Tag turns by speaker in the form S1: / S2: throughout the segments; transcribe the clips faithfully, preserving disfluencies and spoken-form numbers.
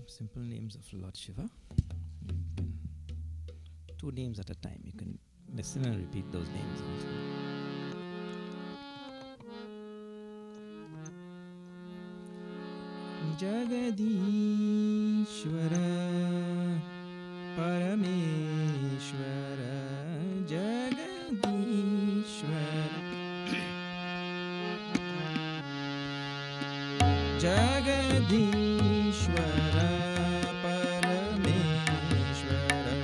S1: simple names of Lord Shiva. You can two names at a time. You can listen and repeat those names also. Jagadishwara Parameshwara Jagadishwara Jagadishwara Parameshwara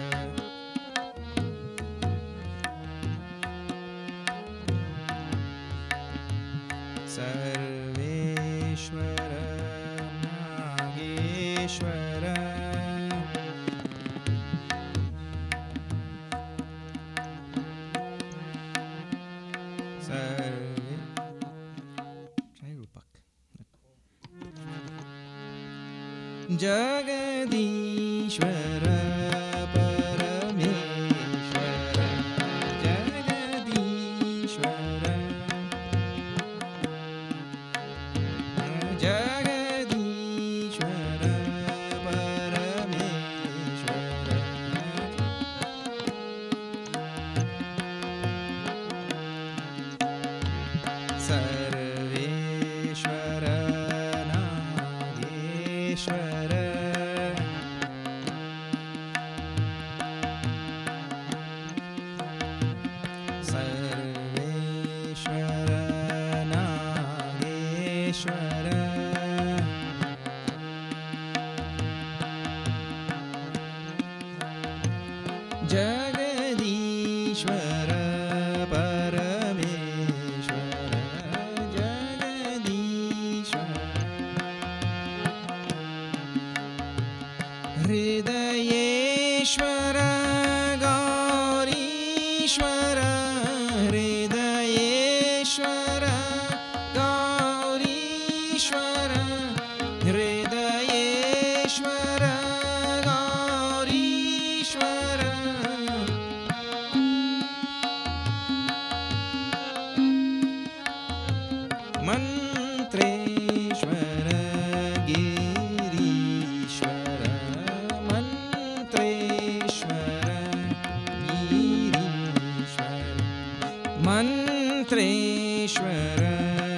S1: Sarveshwara Mageshwara Sarve Try Rupak. Jagadishwara Parameshwara Jagadishwara Jagadishwara Parameshwara Sarveshwara Nageshwara Sarveshwara Nageshwara Jagadishwara Parameshwara Jagadishwara Hridayeshwara Gaurishwara Hridayeshwara Gaurishwara Hridayeshwara Gaurishwara Mantreshwara Girishwara Mantreshwara Girishwara Mantreshwara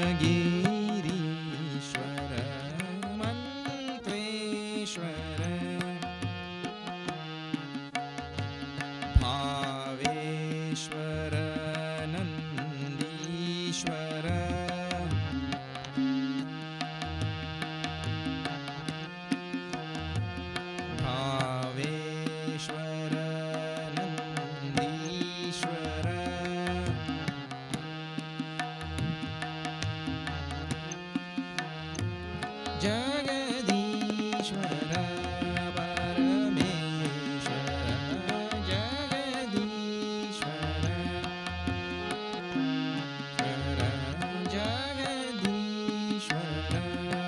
S1: Girishwara Mantreshwara Bhaveshwara Nandishwara Bhaveshwara Nandishwara Jagadishwara Parameshwara Jagadishwara Jagadishwara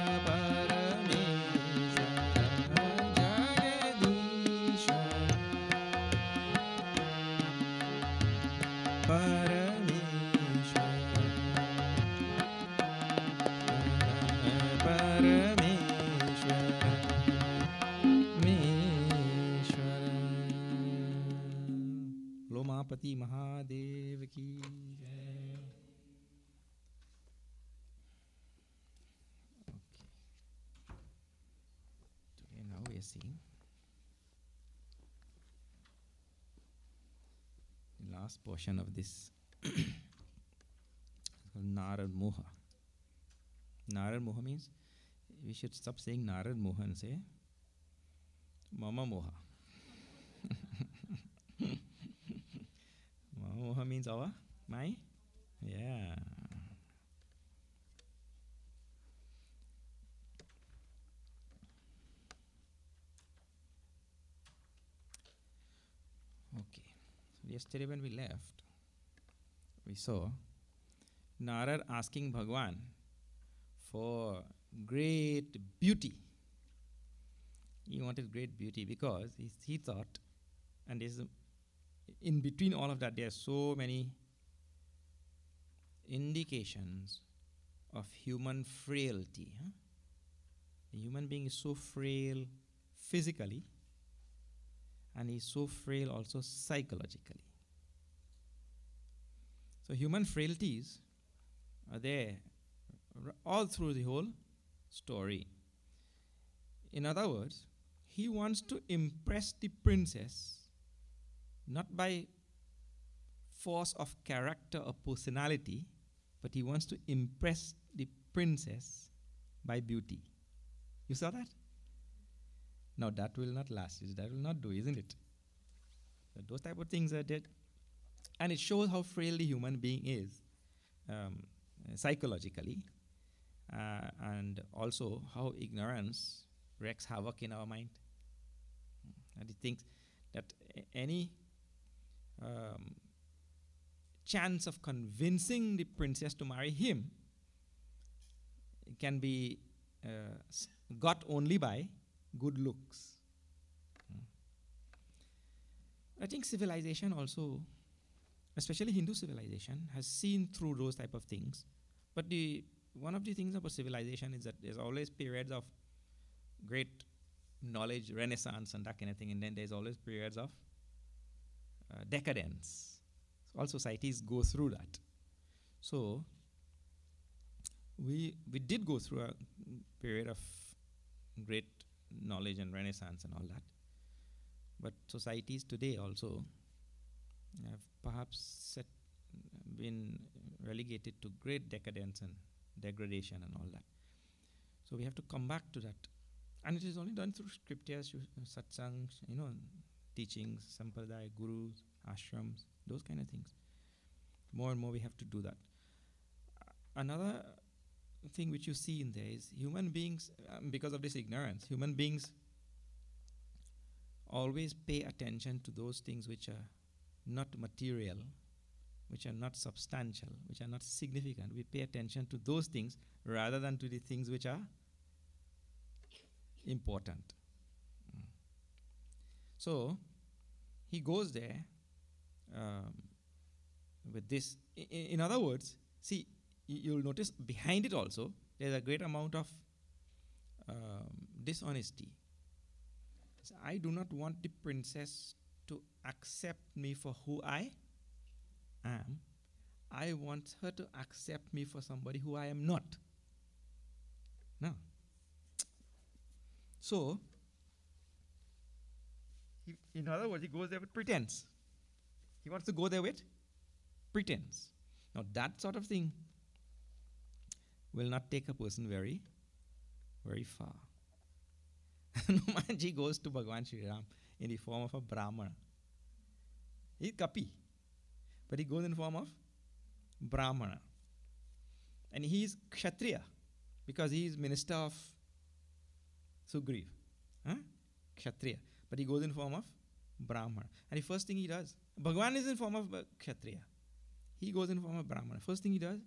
S1: Parameshwara Jagadishwara Parameshwara Parameshwara Meshwara Lomapati Mahadev ki jai. Okay, now we are seeing the last portion of this Narad Moha. Narad Moha means we should stop saying Narad Moha and say Mama Moha. Mama Moha means our, my, yeah. Okay. So yesterday when we left, we saw Narad asking Bhagwan for great beauty. He wanted great beauty because he, he thought, and there's a, in between all of that, there are so many indications of human frailty. Huh? A human being is so frail physically, and he's so frail also psychologically. So human frailties are there r- all through the whole story. In other words, he wants to impress the princess not by force of character or personality, but he wants to impress the princess by beauty. You saw that? Now that will not last. That will not do, isn't it? So those type of things are dead. And it shows how frail the human being is um, psychologically, uh, and also how ignorance wreaks havoc in our mind. And he thinks that a- any um, chance of convincing the princess to marry him can be uh, s- got only by good looks. Hmm. I think civilization also, especially Hindu civilization, has seen through those type of things. But the one of the things about civilization is that there's always periods of great knowledge, renaissance, and that kind of thing, and then there's always periods of uh, decadence. All societies go through that. So we we did go through a period of great knowledge and renaissance and all that. But societies today also have perhaps set, been relegated to great decadence and degradation and all that. So we have to come back to that. And it is only done through scriptures, satsangs, you know, teachings, sampradaya, gurus, ashrams, those kind of things. More and more we have to do that. Another thing which you see in there is human beings, um, because of this ignorance, human beings always pay attention to those things which are not material, which are not substantial, which are not significant. We pay attention to those things rather than to the things which are important. Mm. So he goes there um, with this. I, in other words, see, y- you'll notice behind it also there's a great amount of um, dishonesty. So I do not want the princess to accept me for who I am. I want her to accept me for somebody who I am not. No. So, he, in other words, he goes there with pretense. He wants to go there with pretense. Now, that sort of thing will not take a person very, very far. Hanumanji goes to Bhagavan Sri Ram in the form of a Brahmana. He's Kapi, but he goes in the form of Brahmana. And he is Kshatriya because he is minister of Sugriv. Huh? Kshatriya. But he goes in form of Brahmana. And the first thing he does, Bhagavan is in form of uh, Kshatriya. He goes in form of Brahmana. First thing he does,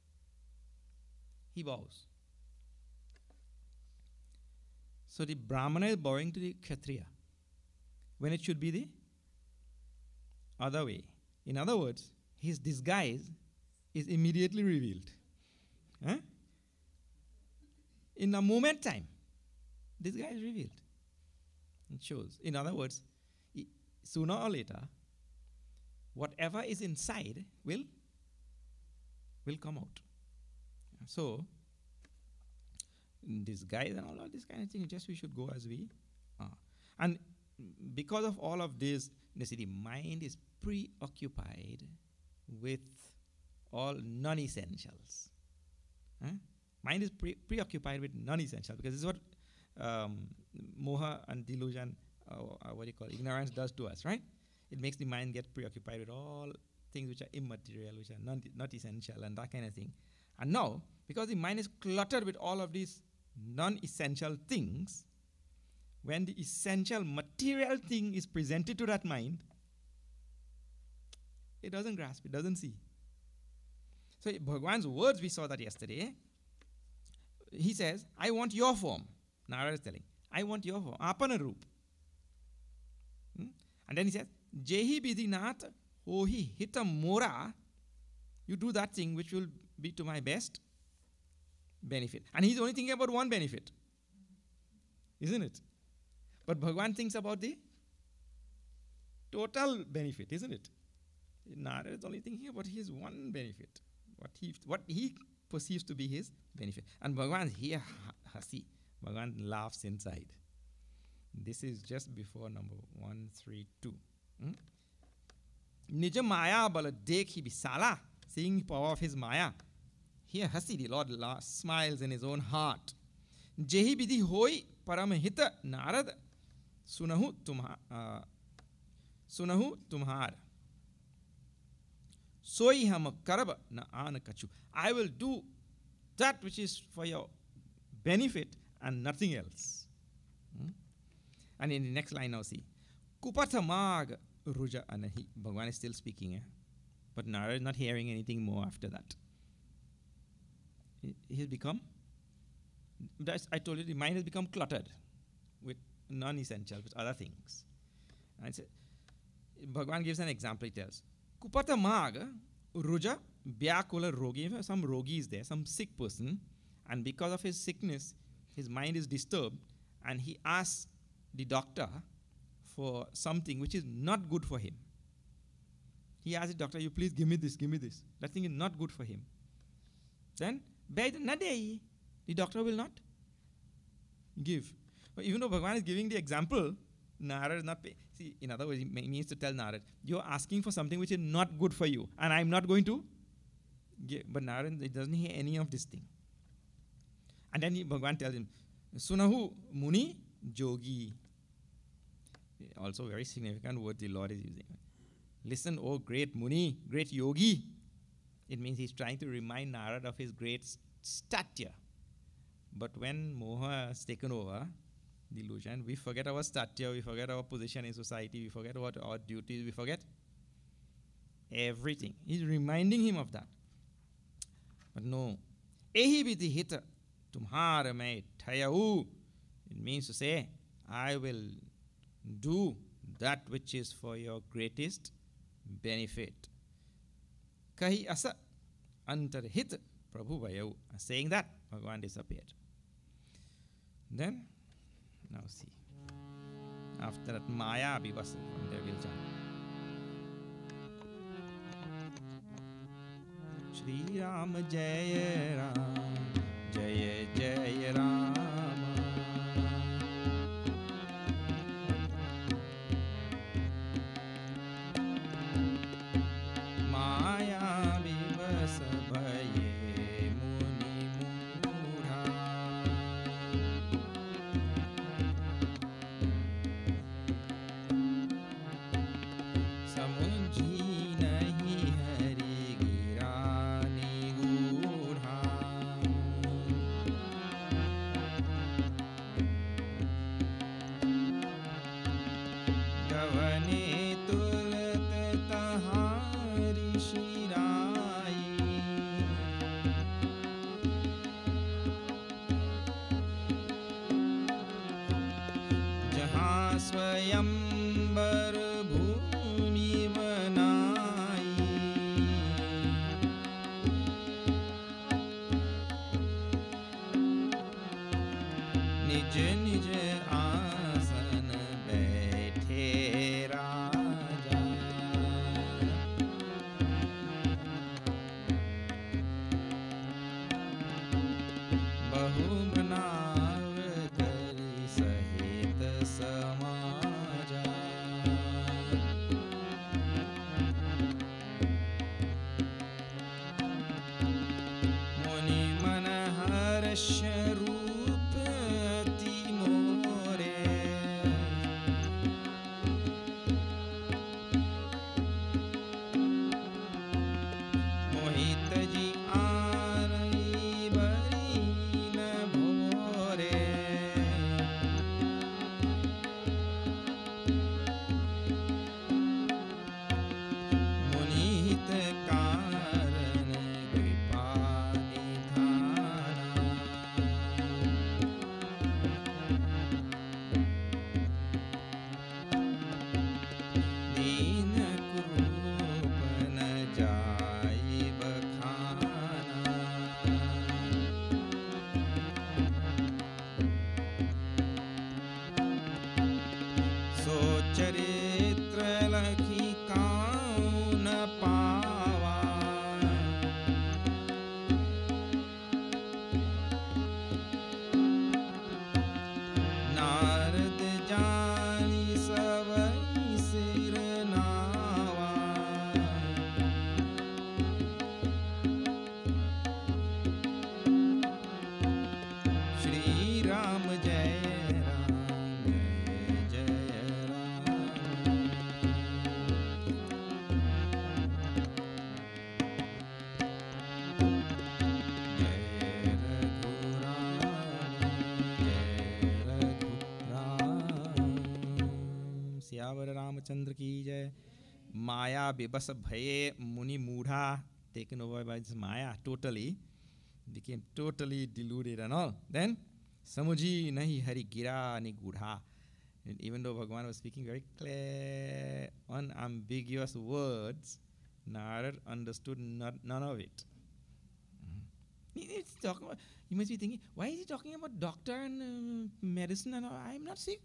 S1: he bows. So the Brahmana is bowing to the Kshatriya when it should be the other way. In other words, his disguise is immediately revealed. Huh? In a moment time, this guy is revealed. It shows. In other words, I- sooner or later, whatever is inside will, will come out. So, disguise and all of this kind of thing, just we should go as we are. And because of all of this, you see, the mind is preoccupied with all non-essentials. Huh? Mind is pre- preoccupied with non-essentials because this is what um, moha and delusion, uh, uh, what do you call it, ignorance does to us, right? It makes the mind get preoccupied with all things which are immaterial, which are non- not essential and that kind of thing. And now, because the mind is cluttered with all of these non-essential things, when the essential material thing is presented to that mind, it doesn't grasp, it doesn't see. So Bhagwan's words, we saw that yesterday. He says, I want your form. Narada is telling, I want your form. Apana roop. Hmm? And then he says, Jehi bidinath hohi hita mora. You do that thing which will be to my best benefit. And he's only thinking about one benefit. isn't it? But Bhagwan thinks about the total benefit, isn't it? Narada is only thinking about his one benefit, what he what he perceives to be his benefit. And Bhagwan here, hasi, Bhagwan laughs inside. This is just before number one, three, two. Nija Maya bala dekhi bisala, seeing the power of his Maya. Here hasi, the Lord la- smiles in his own heart. Jehi bidhi hoi paramahita Narad sunahu tumha uh, sunahu tumhar. Soi ham karab na an kachu. I will do that which is for your benefit and nothing else. Hmm? And in the next line now see. Kupatha mag ruja anahi. Bhagwan is still speaking, eh? But Narada is not hearing anything more after that. He, he's become, that's, I told you, the mind has become cluttered with non-essential, with other things. And it's a, Bhagwan gives an example, he tells. Kupata mag ruja byakula rogi. Some rogi is there, some sick person, and because of his sickness, his mind is disturbed, and he asks the doctor for something which is not good for him. He asks the doctor, you please give me this, give me this. That thing is not good for him. Then, the doctor will not give. But even though Bhagwan is giving the example, Narada is not paying. See, in other words, he means to tell Narada, you're asking for something which is not good for you, and I'm not going to give. But Narada doesn't hear any of this thing. And then he, Bhagwan tells him, Sunahu Muni Jogi. Also very significant word the Lord is using. Listen, oh great Muni, great Yogi. It means he's trying to remind Narada of his great stature. But when Moha has taken over, delusion, we forget our stature, we forget our position in society, we forget what our duties, we forget everything. He's reminding him of that. But no. Ehi biti hita tumhara mai thayau. It means to say, I will do that which is for your greatest benefit. Kahi asa antarhit Prabhu Vayau. Saying that, Bhagwan disappeared. Then, now see. After that, Maya Abhivasa from there will jump. Shri Ram Jaya Ram Jaya Jaya Ram. स्वयंवर भूमि बनाई निज निज आसन बैठे राजा बहु बनाव करी सहित समा रूप ती मोरे मोहित जी आरई बरी न भोरे मुनिहित कारण कृपा निधाना चरित्र लखी काऊ न पावा। नारद जानी सबई सिर नावा। श्री राम जय सियावर रामचंद्र की जय। Maya bibasa bhaye muni mudha, taken over by this Maya totally, became totally deluded and all. Then samuji nahi hari gira ni gudha. And even though Bhagavan was speaking very clear, unambiguous words, Narad understood not, none of it. He's talking about, you must be thinking, why is he talking about doctor and uh, medicine and all? I'm not sick.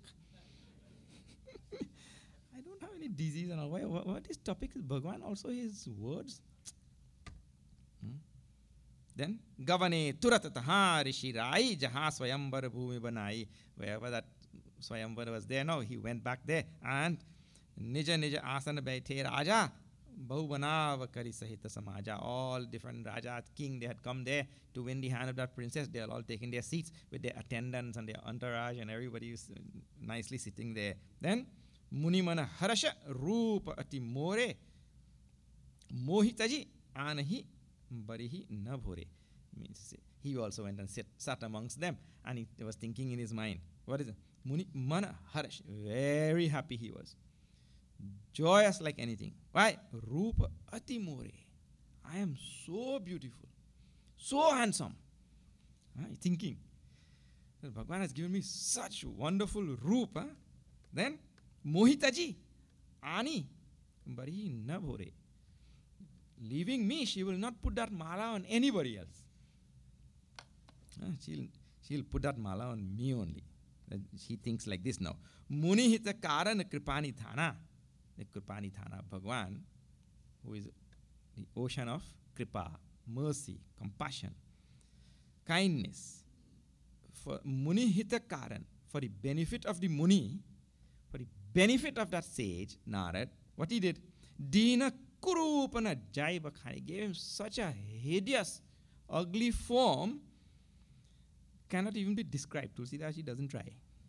S1: I don't have any disease and all. Why, what, what is topic is Bhagavan also his words? Hmm? Then, Gavane turatataha rishi rai jaha swayamvar bhumi banai. Wherever that Swayamvar was there, no, he went back there and Nija Nija Asana Baithe Raja Bahubanav Kari Sahita Samaja. All different Rajas, king, they had come there to win the hand of that princess. They are all taking their seats with their attendants and their entourage, and everybody is nicely sitting there. Then Munimana Harasha Rupa Ati More Mohitaji Anahi Barihi Nabhure. Means he also went and sat, sat amongst them, and he was thinking in his mind, what is it? Muni Mana Harash, very happy he was, joyous like anything. Why? Rupa Ati More. I am so beautiful, so handsome. Huh? Thinking, Bhagavan has given me such wonderful rupa. Then Mohitaji, Ani, Bari Nabhore. Leaving me, she will not put that mala on anybody else. Huh? She'll, she'll put that mala on me only. She thinks like this now. Muni hita karan kripani thana. The kripani thana, Bhagavan, who is the ocean of kripa, mercy, compassion, kindness. For muni hita karan, for the benefit of the muni, for the benefit of that sage, Narad, what he did? Dina kurupana jaibakhani, gave him such a hideous, ugly form, cannot even be described. Tulsidashi doesn't try.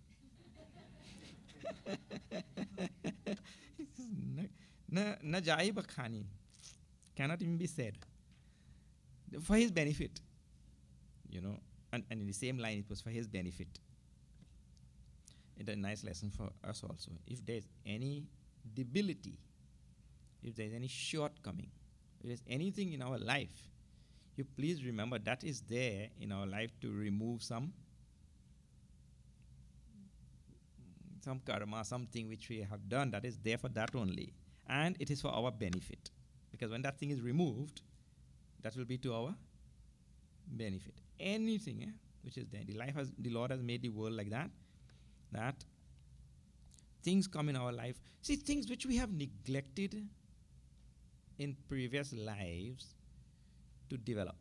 S1: Na jai bakhani, cannot even be said. For his benefit, you know, and, and in the same line, it was for his benefit. It's a nice lesson for us also. If there's any debility, if there's any shortcoming, if there's anything in our life, you please remember that is there in our life to remove some some karma, something which we have done, that is there for that only. And it is for our benefit. Because when that thing is removed, that will be to our benefit. Anything eh, which is there. The life has, the Lord has made the world like that, that things come in our life. See, things which we have neglected in previous lives to develop.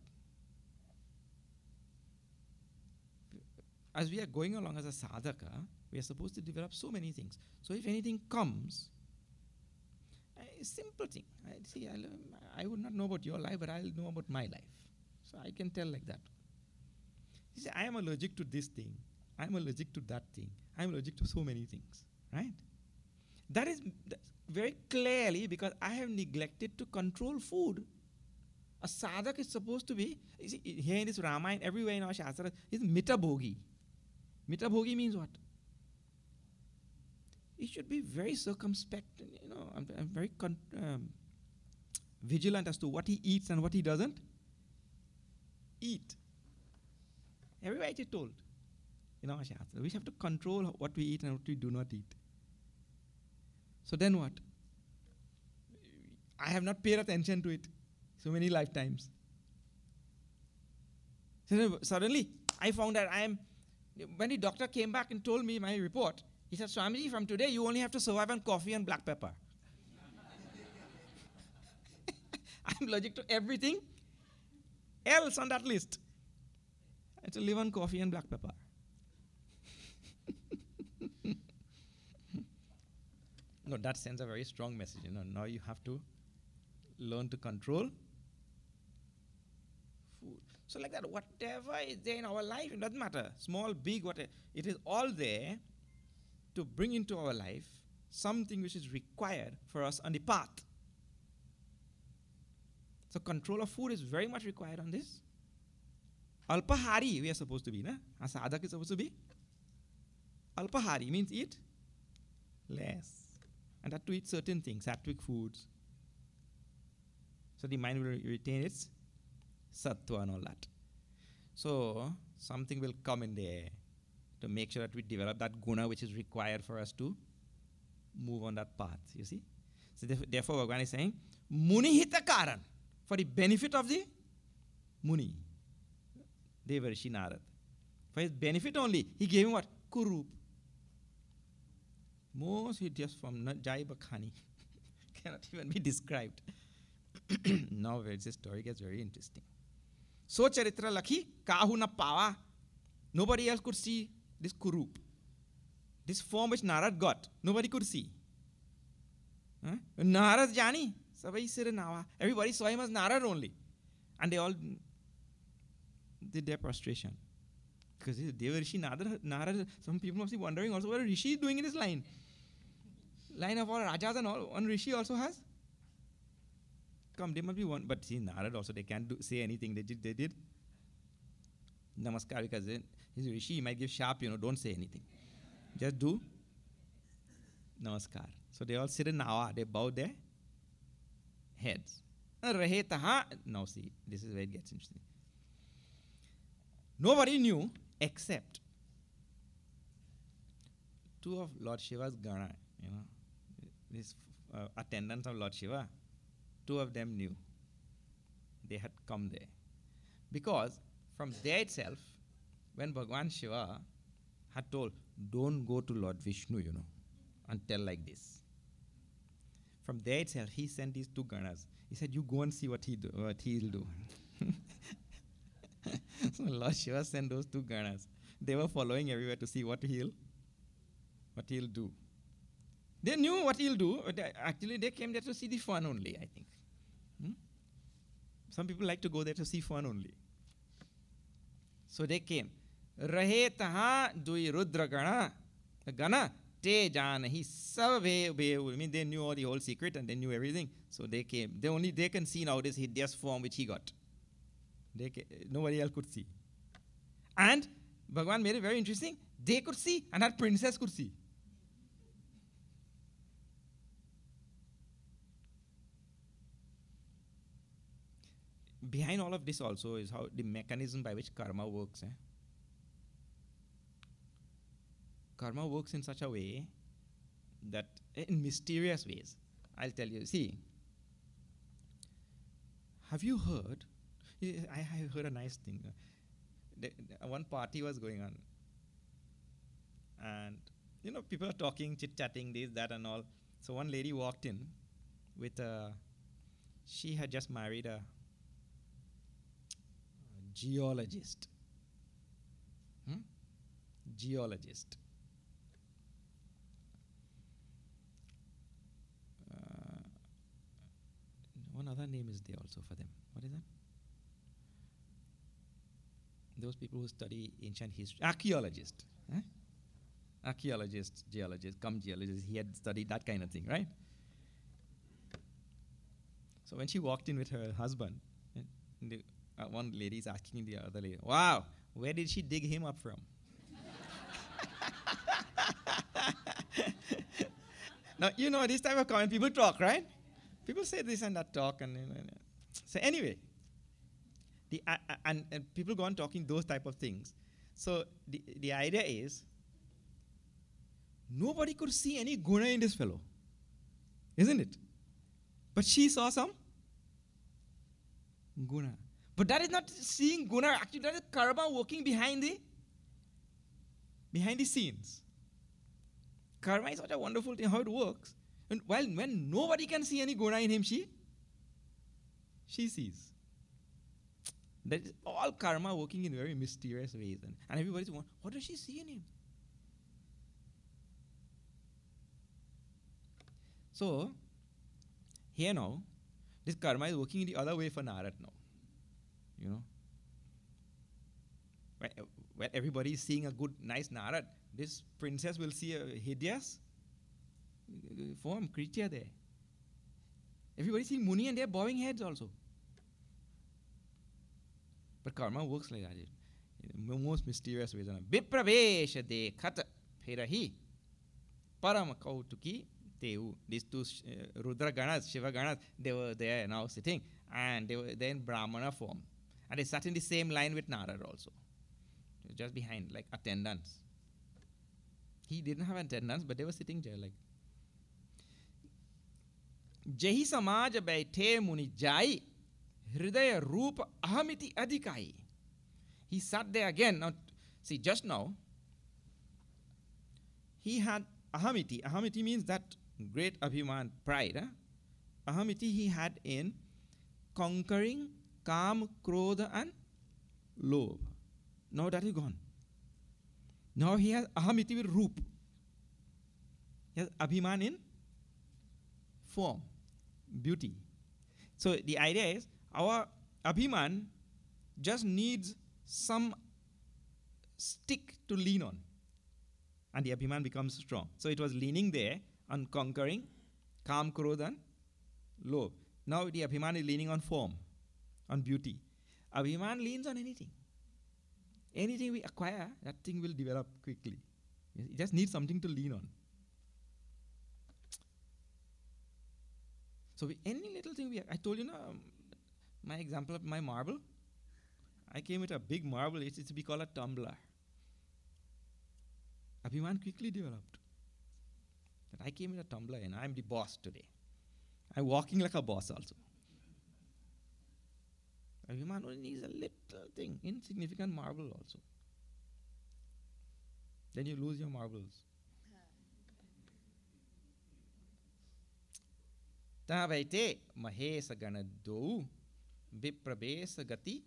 S1: As we are going along as a sadhaka, we are supposed to develop so many things. So if anything comes, a simple thing. I see, I'll, I would not know about your life, but I'll know about my life. So I can tell like that. You see, I am allergic to this thing. I am allergic to that thing. I am allergic to so many things, right? That is very clearly because I have neglected to control food. A sadhak is supposed to be, you see, here in this Ramayana, everywhere in our Shastra, is mitabhogi. Mitabhogi means what? He should be very circumspect, you know, I'm, I'm very con um, vigilant as to what he eats and what he doesn't eat. Everywhere it is told in our Shastra. We have to control what we eat and what we do not eat. So then what? I have not paid attention to it so many lifetimes. So suddenly, I found that I am, when the doctor came back and told me my report, He said, Swamiji, from today you only have to survive on coffee and black pepper. I'm allergic to everything else on that list. I have to live on coffee and black pepper. No, that sends a very strong message. You know, now you have to learn to control food. So like that, whatever is there in our life, it doesn't matter, small, big, whatever, it is all there to bring into our life something which is required for us on the path. So control of food is very much required on this. Alpahari we are supposed to be, na? A sadhak is supposed to be. Alpahari means eat less. And that to eat certain things, sattvic foods. So the mind will retain its sattva and all that. So something will come in there to make sure that we develop that guna which is required for us to move on that path, you see. So therefore Bhagavan is saying, Muni hitakaran, for the benefit of the Muni, Devarshi Narad. For his benefit only, he gave him what? Kurup. Most hideous form, not Jai Bakhani. Cannot even be described. Now where this story gets very interesting. So Charitra Lakhi, Kahu na Pawa. Nobody else could see this Kurup. This form which Narad got, nobody could see. Huh? Narad Jani, Sabai Siranawa. Everybody saw him as Narad only. And they all did their prostration. Because Devarishi Narad, Narad, some people must be wondering also what Rishi is doing in his line. Line of all Rajas and all, one Rishi also has. Come, they must be one. But see, Narad also, they can't do, say anything. They did, they did Namaskar because they, he's a Rishi, he might give sharp, you know, don't say anything. Just do Namaskar. So they all sit in Nawa, they bow their heads. Now see, this is where it gets interesting. Nobody knew except two of Lord Shiva's Gana, you know, these uh, attendants of Lord Shiva, two of them knew. They had come there. Because from there itself, when Bhagavan Shiva had told, don't go to Lord Vishnu, you know, and tell like this. From there itself, he sent these two Ganas. He said, you go and see what, he do, what he'll do. So Lord Shiva sent those two Ganas. They were following everywhere to see what he'll, what he'll do. They knew what he'll do. But they, actually, they came there to see the fun only, I think. Hmm? Some people like to go there to see fun only. So they came. Rahe taha dui rudra gana. Gana te janahi save I mean, they knew all the whole secret and they knew everything. So they came. They only they can see now this hideous form which he got. They ca- nobody else could see. And Bhagavan made it very interesting. They could see and that princess could see. Behind all of this also is how the mechanism by which karma works. Eh? Karma works in such a way that, in mysterious ways, I'll tell you. See, have you heard? I have heard a nice thing. The, the, one party was going on, and you know, people are talking, chit-chatting, this, that, and all. So one lady walked in with a. She had just married a geologist. Hmm? Geologist. Uh, one other name is there also for them. What is that? Those people who study ancient history. Archaeologist. Eh? Archaeologist, geologist, come geologist. He had studied that kind of thing, right? So when she walked in with her husband, the, uh, one lady is asking the other lady, wow, where did she dig him up from? Now, you know, this type of comment, people talk, right? People say this and that talk. and, and, and. So anyway, the, uh, uh, and, and people go on talking those type of things. So the, the idea is, nobody could see any guna in this fellow, isn't it? But she saw some guna. But that is not seeing guna, actually that is karma working behind the, behind the scenes. Karma is such a wonderful thing, how it works. And while when nobody can see any guna in him, she, she sees. That is all karma working in very mysterious ways. And, and everybody's wondering, what does she see in him? So, here now, this karma is working in the other way for Narad now. You know? When, when everybody is seeing a good, nice Narad, this princess will see a hideous form, creature there. Everybody seeing Muni and they are bowing heads also. But karma works like that. In the most mysterious ways. Vipravesha de khata phirahi parama kautuki teu. These two uh, Rudra Ganas, Shiva Ganas, they were there now sitting, and they were there in Brahmana form. And they sat in the same line with Narad also. Just behind, like attendants. He didn't have attendants, but they were sitting there like. Jehi samaj baithe muni jai hridaya rupa ahamiti adhikai. He sat there again. Now, see, just now, he had ahamiti. Ahamiti means that great abhiman, pride. Huh? Ahamiti he had in conquering kam, krodha and lobh. Now that is gone. Now he has ahamiti with roop. He has abhiman in form, beauty. So the idea is our abhiman just needs some stick to lean on, and the abhiman becomes strong. So it was leaning there on conquering kam, krodha and lobh. Now the abhiman is leaning on form, on beauty. Abhiman leans on anything. Anything we acquire, that thing will develop quickly. It just needs something to lean on. So we, any little thing we, I told you, know, um, my example of my marble. I came with a big marble. It's, it's to be called a tumbler. Abhiman quickly developed. That I came with a tumbler and I'm the boss today. I'm walking like a boss also. Abhiman only needs a little thing, insignificant marble also. Then you lose your marbles. Tavaite mahesa ganadou viprabesa gati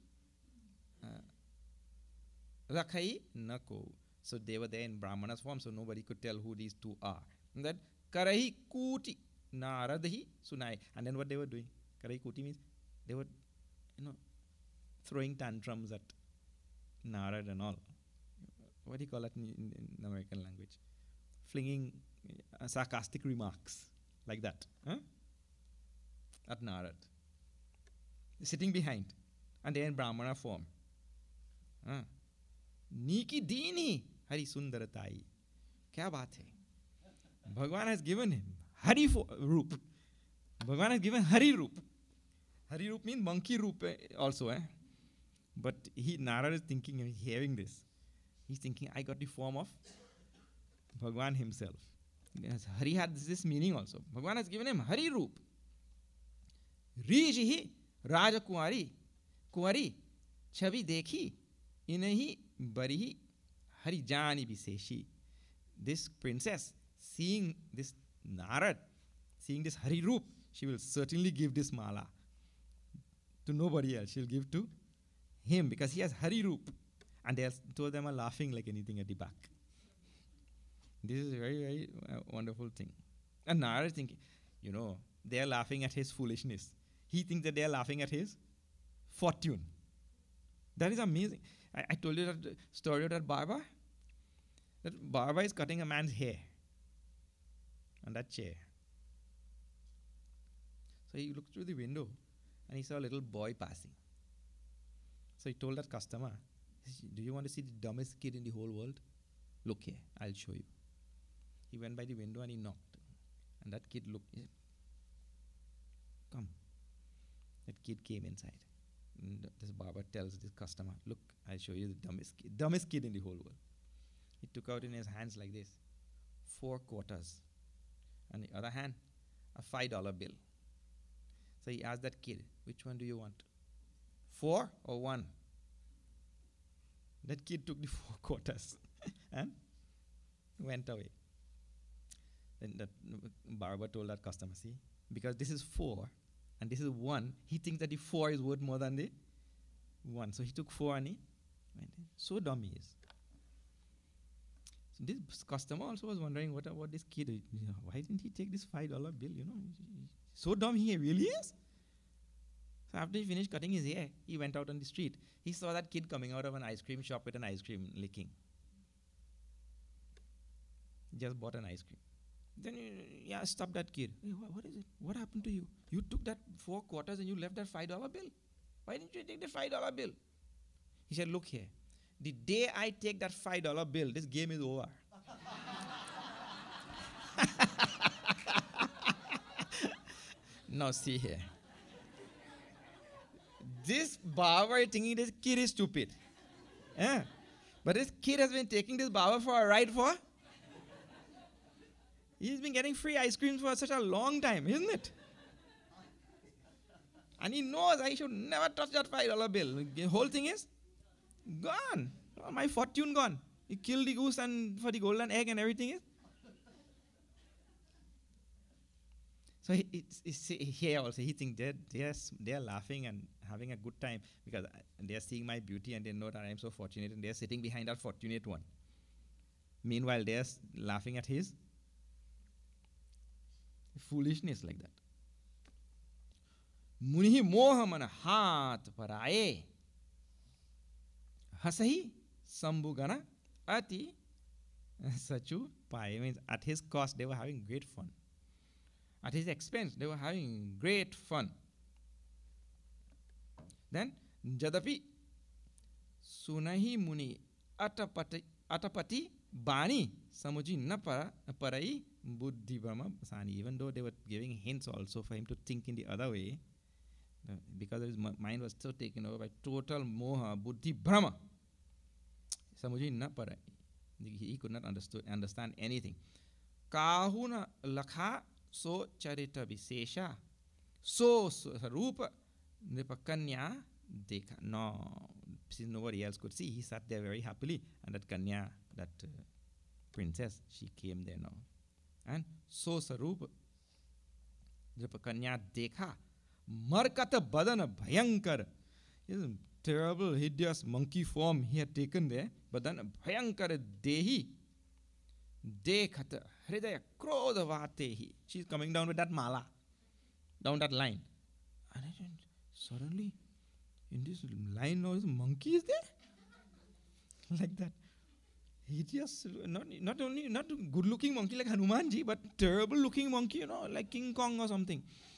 S1: rakai nako. So they were there in Brahmana's form, so nobody could tell who these two are. And that karahi kuti naradahi sunai. And then what they were doing? Karahi kuti means they were, you know, throwing tantrums at Narad and all. What do you call it in, in, in American language? Flinging uh, sarcastic remarks like that. Huh? At Narad. Sitting behind. And they're in Brahmana form. Huh? Niki Dini Hari Sundaratai. Kya baat hai? Bhagwan has given him Hari Roop. Bhagwan has given Hari Roop. Hari Roop means monkey Roop also. Eh? But he, Narad is thinking, he's hearing this. He's thinking, I got the form of Bhagwan himself. Yes, Hari had this meaning also. Bhagwan has given him Hari Roop. Rijihi Raja Kuari. Kuari. Chavi dekhi. Inahi barihi Hari Jani Biseshi. This princess, seeing this Narad, seeing this Hari Roop, she will certainly give this mala to nobody else. She'll give to him because he has Hari Roop. And they are, two of them are laughing like anything at the back. This is a very, very uh, wonderful thing. And Narad is thinking, you know, they are laughing at his foolishness. He thinks that they are laughing at his fortune. That is amazing. I, I told you that story of that barber. That barber is cutting a man's hair on that chair. So he looked through the window and he saw a little boy passing. So he told that customer, do you want to see the dumbest kid in the whole world? Look here, I'll show you. He went by the window and he knocked. And that kid looked, he said, come. That kid came inside. And this barber tells this customer, look, I'll show you the dumbest kid, dumbest kid in the whole world. He took out in his hands like this, four quarters. On the other hand, a five dollar bill. So he asked that kid, which one do you want? Four or one? That kid took the four quarters and went away. And that barber told that customer, see, because this is four and this is one, he thinks that the four is worth more than the one. So he took four and he went in. So dumb he is. So this customer also was wondering what about this kid. You know, why didn't he take this five dollar bill? You know, so dumb he really is. So after he finished cutting his hair, he went out on the street. He saw that kid coming out of an ice cream shop with an ice cream licking. He just bought an ice cream. Then, uh, yeah, stop that kid. Hey, wh- what is it? What happened to you? You took that four quarters and you left that five dollar bill. Why didn't you take the five dollar bill? He said, look here. The day I take that five dollar bill, this game is over. Now see here. This barber is thinking this kid is stupid. Yeah. But this kid has been taking this barber for a ride for. He's been getting free ice cream for such a long time, isn't it? And he knows I should never touch that five dollar bill. The whole thing is gone. Oh, my fortune gone. He killed the goose and for the golden egg and everything is. So he, it's, it's here also, he thinks they're, they're, they're laughing and having a good time because they're seeing my beauty and they know that I'm so fortunate and they're sitting behind that fortunate one. Meanwhile, they're laughing at his foolishness like that. Munihi mohamana hat paraye hasahi sambugana ati sachu pai. Means at his cost they were having great fun. At his expense they were having great fun. Then jadapi sunahi muni atapati atapati bani samuji na para parai buddhi brahma sani. Even though they were giving hints also for him to think in the other way, uh, because his m- mind was so taken over by total moha buddhi brahma samuji na parai. He, he could not understood, understand anything. Kahuna lakha so charita visesha so sarupa nipakanya dekha. No, since nobody else could see, he sat there very happily, and that kanya, that uh, princess, she came there now. And so sarupa nipakanya dekha markata badana bhayankar. His terrible, hideous monkey form he had taken there, but then bhayankar dehi dekhata hridaya krodhavatehi. She's coming down with that mala, down that line. And I, suddenly, in this line now, this monkey is there? Like that. Hideous, not, not only, not good looking monkey like Hanumanji, but terrible looking monkey, you know, like King Kong or something.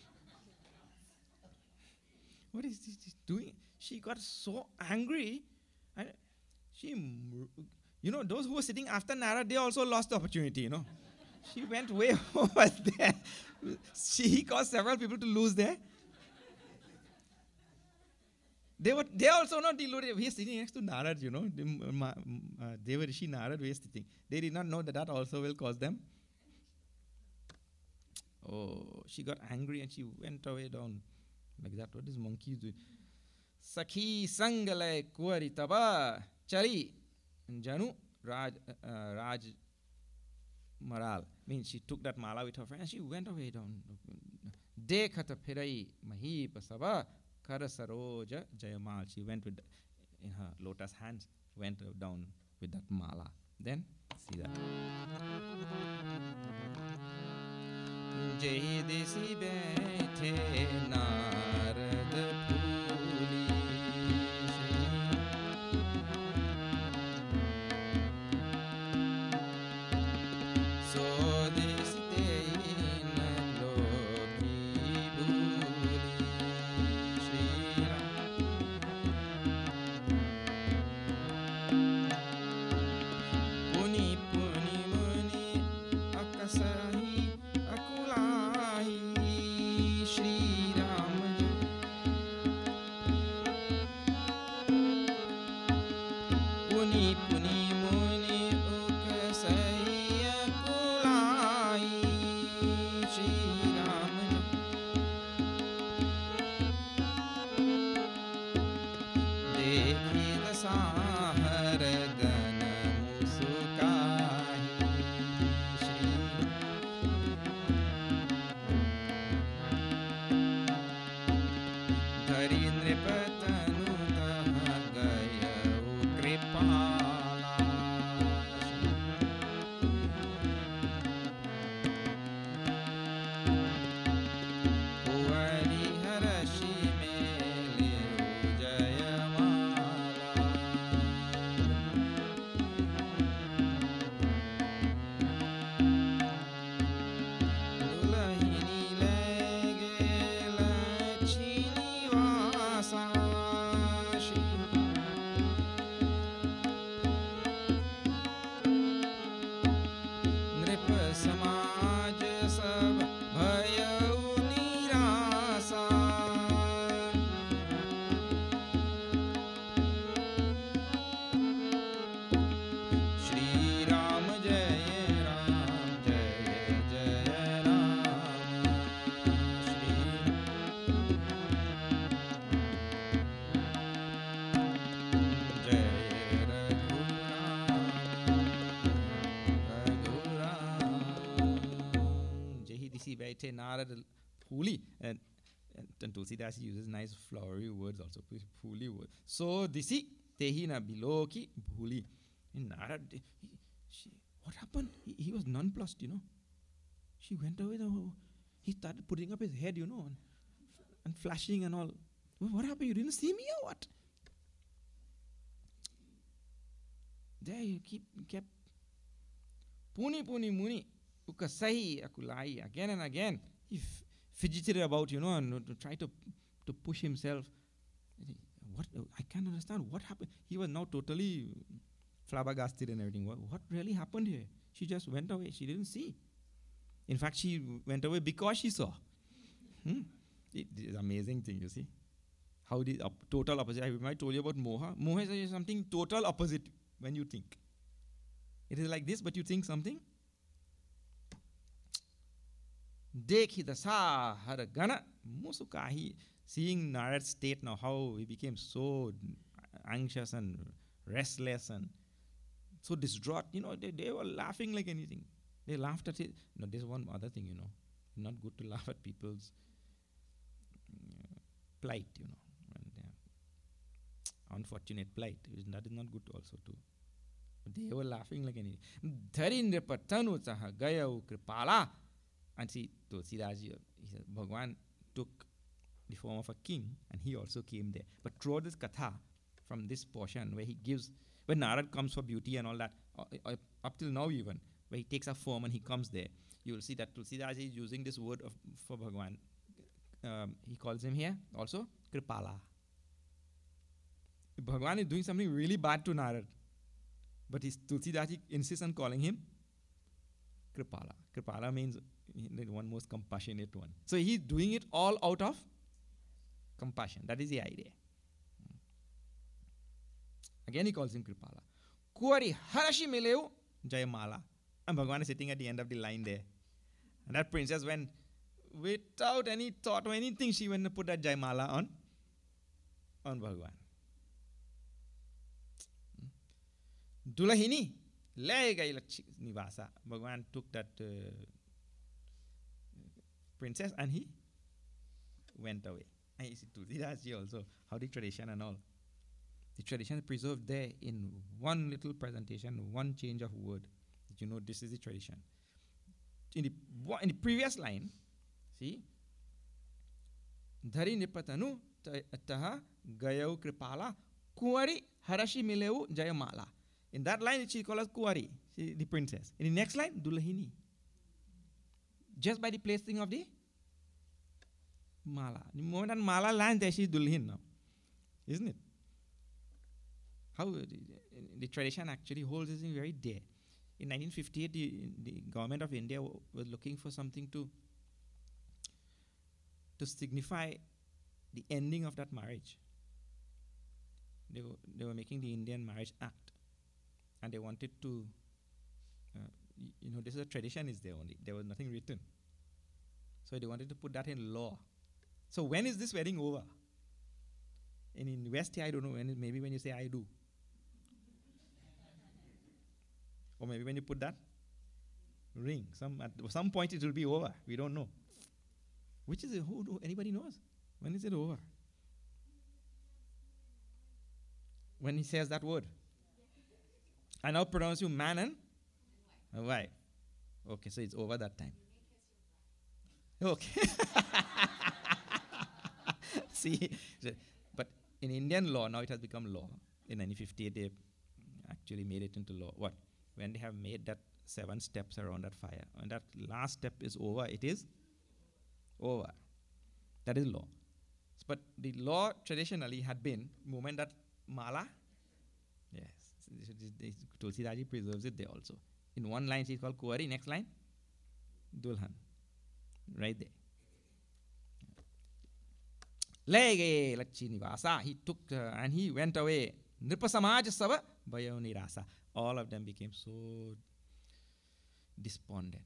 S1: What is this doing? She got so angry, and she, you know, those who were sitting after Nara, they also lost the opportunity, you know. She went way over there. She caused several people to lose there. They were, they also not deluded. We are sitting next to Narad, you know. Uh, they were Rishi Narad, we are sitting. They did not know that that also will cause them. Oh, she got angry and she went away down like that. What is monkey doing? Sakhi Sangale Kuari Taba Chari Janu Raj uh, Raj Maral. Means she took that mala with her friend and she went away down. Dekhata Pirai Mahi Pasaba Karasaroja Jayamal. She went with, in her lotus hands, went down with that mala. Then, see that. Jai desi bethe narad phuli so desi tein loki bhuli Shri Puni puni muni akasahi akulahi Shri Ram Puni puni muni akasahi akulahi Shri Ram देखी दसाहर गन मुसुकाहि Shri Tulsi baithe Narad phuli. And, and, and Tulsidas uses nice flowery words also. Phuli word. So disi tehi na biloki bhuli. And Narad, he, she, what happened? He, he was nonplussed, you know. She went away. The, he started putting up his head, you know, and, and flashing and all. What happened? You didn't see me or what? There you keep kept Puni Puni Muni Ukasahi Akulai again and again. He f- fidgeted about, you know, and uh, to try to to push himself. What I can't understand what happened. He was now totally flabbergasted and everything. What, what really happened here? She just went away. She didn't see. In fact, she went away because she saw. Hmm? It is an amazing thing, you see. How the op- total opposite. I might told you about moha. Moha is something total opposite when you think. It is like this, but you think something. Dekhi dasa har gana musukahi. Seeing Narad's state now, how he became so anxious and restless and so distraught. You know, they, they were laughing like anything. They laughed at it. No, there's one other thing, you know. Not good to laugh at people's uh, plight, you know. And, uh, unfortunate plight. That is not good also too. They were laughing like anything. Dharindra patanu taha gaya kripala. And see, Tulsidas, he said, Bhagwan took the form of a king and he also came there. But throughout this katha, from this portion where he gives, when Narad comes for beauty and all that, uh, uh, up till now even, where he takes a form and he comes there, you will see that Tulsidas is using this word of, for Bhagwan. Um, he calls him here also Kripala. Bhagwan is doing something really bad to Narad. But his Tulsidas insists on calling him Kripala. Kripala means the one most compassionate one. So he's doing it all out of compassion. That is the idea. Again he calls him Kripala. Kuari harashi mileu Jayamala. And Bhagwan is sitting at the end of the line there. And that princess went, without any thought or anything, she went to put that Jayamala on, on Bhagwan. Dulahini, le gai nivasa. Bhagwan took that uh, princess and he went away. And you see, Tulsidas also, how the tradition and all. The tradition is preserved there in one little presentation, one change of word. That you know this is the tradition. In the, in the previous line, see, Dhari nipatanu taha gayau kripala kuari harashi mileu jayamala. In that line, she calls us Kuari, she, the princess. In the next line, Dulahini. Just by the placing of the mala. The moment that mala lands there, she is Dulhin now. Isn't it? How the, the tradition actually holds this thing very dear. In nineteen fifty-eight, the, the government of India w- was looking for something to, to signify the ending of that marriage. They were, they were making the Indian Marriage Act. And they wanted to, uh, y- you know, this is a tradition is there only. There was nothing written. So they wanted to put that in law. So when is this wedding over? And in West here, I don't know, when it, maybe when you say I do. Or maybe when you put that ring. Some, at some point it will be over. We don't know. Which is it? Who, who, anybody knows? When is it over? When he says that word. I now pronounce you man and a wife. Okay, so it's over that time. Okay. See, so, but in Indian law, now it has become law. In nineteen fifty-eight, they actually made it into law. What? When they have made that seven steps around that fire, and that last step is over, it is over. That is law. But the law traditionally had been, moment that mala, yes, Tulsidas preserves it there also. In one line, she's called Kuwari, next line, Dulhan. Right there. Lege Lachinivasa, he took uh, and he went away. Nripasamaj Sava Bayonirasa. All of them became so despondent.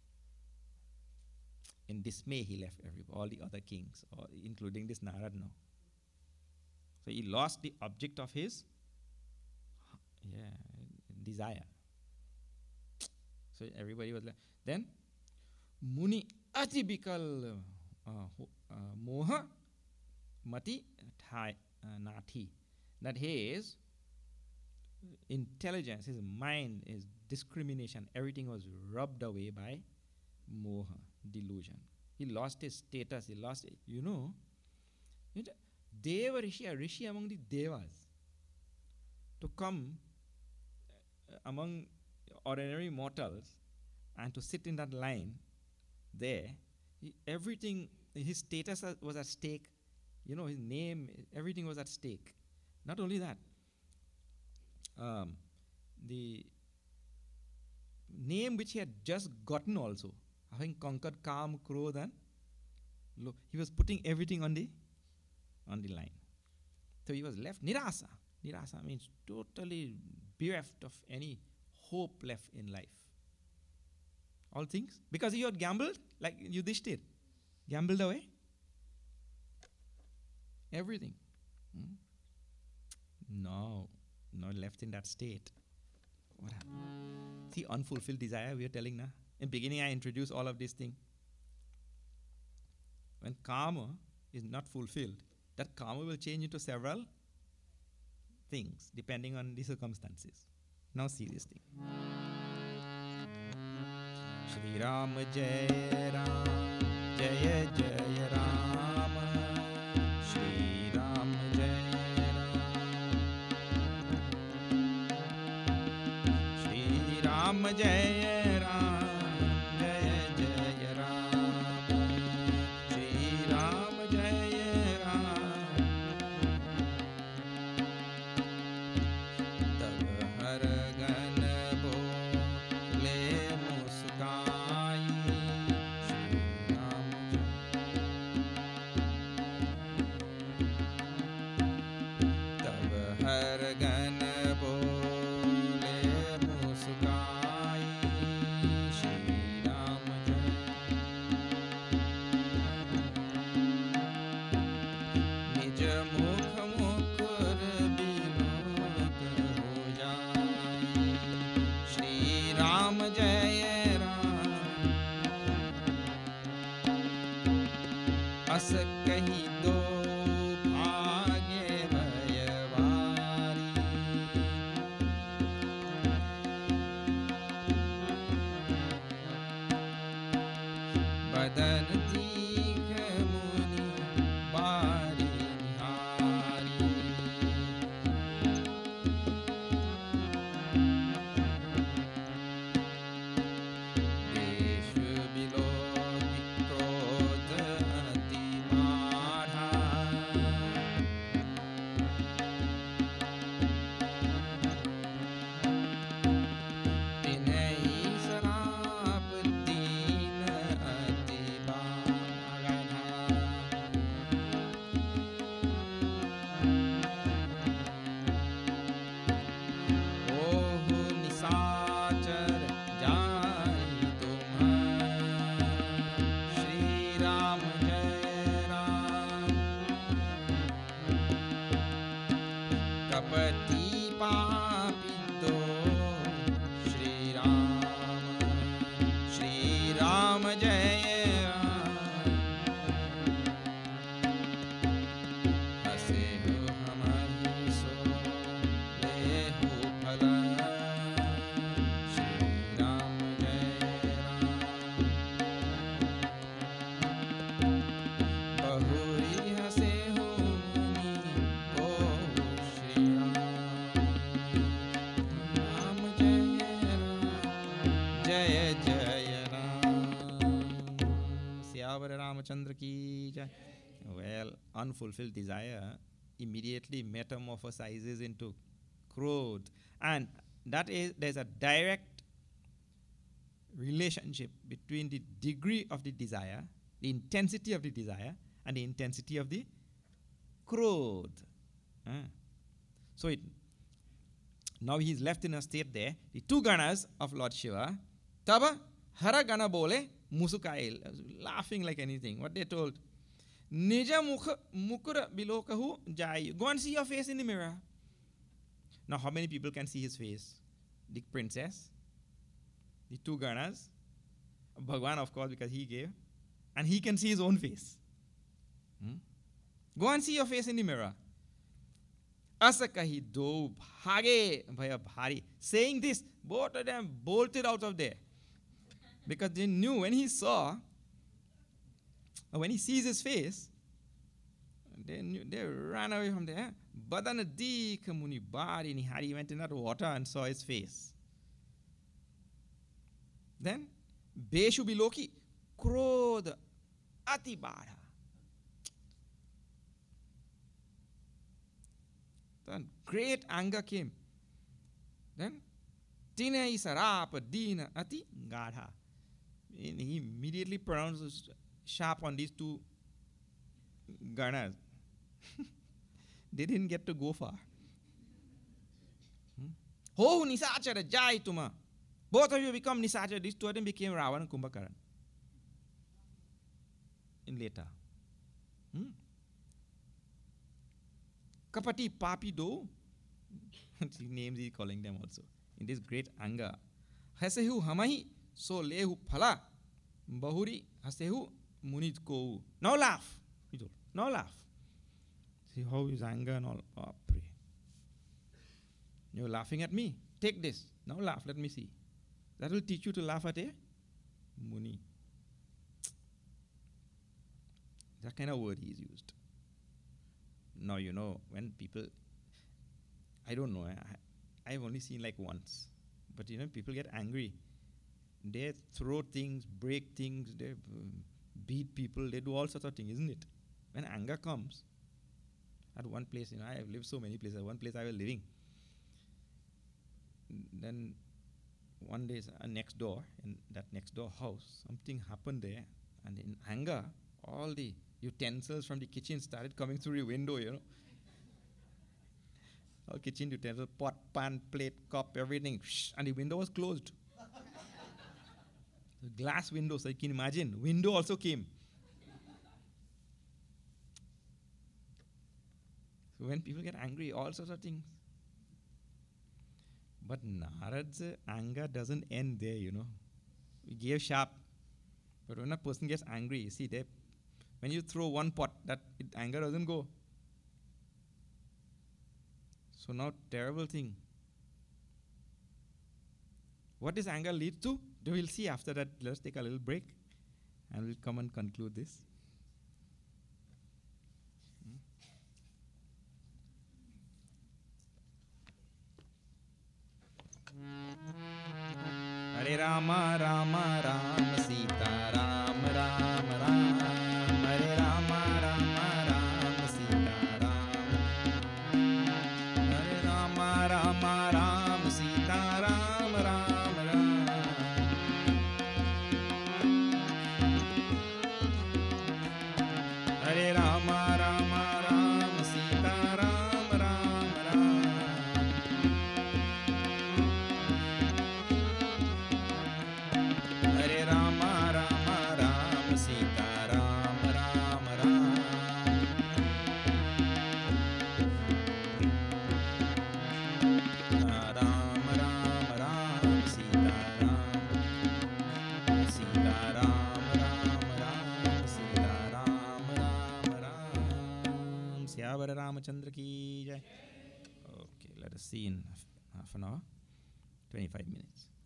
S1: In dismay, he left every, all the other kings, all, including this Narad now. So he lost the object of his yeah, desire. So everybody was like, then Muni atypical uh, uh, moha mati thai uh, nathi, that his intelligence, his mind, his discrimination, everything was rubbed away by moha, delusion. He lost his status, he lost it. You know, Deva Rishi, a Rishi among the Devas, to come uh, among ordinary mortals and to sit in that line there, he, everything, his status was at stake, you know, his name, everything was at stake. Not only that, um, the name which he had just gotten also, having conquered Kam, Krodh, and lo, he was putting everything on the on the line. So he was left nirasa. Nirasa means totally bereft of any hope left in life. All things, because he had gambled, like Yudhishthir, gambled away everything. Hmm? No, not left in that state. What happened? See, unfulfilled desire, we are telling now. In beginning, I introduced all of these things. When karma is not fulfilled, that karma will change into several things depending on the circumstances. Now see this thing. Shri Ram Jai Ram Jai Jai Ram Shri Ram Jai Ram Shri Ram Jai Ram Jai Jai Ram Shri Ram Jai Ram Tab har gan bole muskai Shri Ram Tab har gan bole muskai Shri Ram निज मुख मुकुर बिलोक हो जाए श्री राम जय राम अस कही दो भाग्य भयवारी बदन तीख मुनि बारी निहारी देश बिलोकि क्रोध अति बाढ़ा तिन्हि सराप दीन अति बाढ़ा ओहु निशाचर जाई तुम श्री राम जय राम कपटी पापी दो श्री राम श्री राम जय राम हसे हो हमारी सो ले हो फला श्री राम जय राम बहुरी हसे हो मुनि ओ श्री राम राम जय राम जय जय राम सियावर रामचंद्र की जय. Well, unfulfilled desire immediately metamorphosizes into growth, and that is, there's a direct relationship between the degree of the desire, the intensity of the desire, and the intensity of the growth. Ah. So it now he is left in a state there. The two ganas of Lord Shiva, Taba Hara Gana Bole Musukail, laughing like anything. What they told, Nija Mukha Mukura Bilokahu Jai. Go and see your face in the mirror. Now, how many people can see his face? The princess, the two ganas, Bhagwan, of course, because he gave, and he can see his own face. Hmm? Go and see your face in the mirror. Asakahi do bhage bhaya bhari. Saying this, both of them bolted out of there. Because they knew when he saw, or when he sees his face, they knew, they ran away from there. Badana di kamuni bari ni hari went in that water and saw his face. Then, Beshu biloki krodha ati bara. Then great anger came. Then, Tina isarapa dina ati gadha. And he immediately pronounced sharp on these two ganas. They didn't get to go far. Ho nisachara jai tuma. Both of you become nisachara. These two of them became Ravana and Kumbhakaran. In later. Hmm? Kapati papi do. Names he's calling them also. In this great anger. Hasehu hamahi so lehu phala. Bahuri hasehu munit ko. Now laugh. He told. Now laugh. See how his anger and all. Oh, pray. You're laughing at me. Take this. Now laugh. Let me see. That will teach you to laugh at a muni. That kind of word he is used. Now, you know, when people, I don't know, I, I've only seen like once. But, you know, people get angry. They throw things, break things, they um, beat people, they do all sorts of things, isn't it? When anger comes, at one place, you know, I have lived so many places. One place I was living. Then one day, uh, next door, in that next door house, something happened there, and in anger, all the utensils from the kitchen started coming through the window, you know. All kitchen utensils, pot, pan, plate, cup, everything, and the window was closed. The glass window, so you can imagine, window also came. So when people get angry, all sorts of things. But Narad's anger doesn't end there, you know. He gave sharp. But when a person gets angry, you see, they, when you throw one pot, that it, anger doesn't go. So now, terrible thing. What does anger lead to? We'll see after that. Let's take a little break, and we'll come and conclude this. Hare Rama, Rama, Rama, Sita, Rama, Rama, Rama, Hare Rama, Rama, Rama, Sita, Rama, Hare Rama, Rama, Rama, Sita, Rama, Rama, Rama, Hare Rama, Rama, Rama, Sita, Rama, Rama, Rama. Hare Rama, Rama, Rama, Sita, Rama, Rama, Rama. Rama, Rama, Rama, Sita, Rama, Sita, Rama, Rama, Rama, Sita, Rama, Rama, Rama. Syavara Ramachandra ki jai. Okay, let us see in half an hour, twenty-five minutes.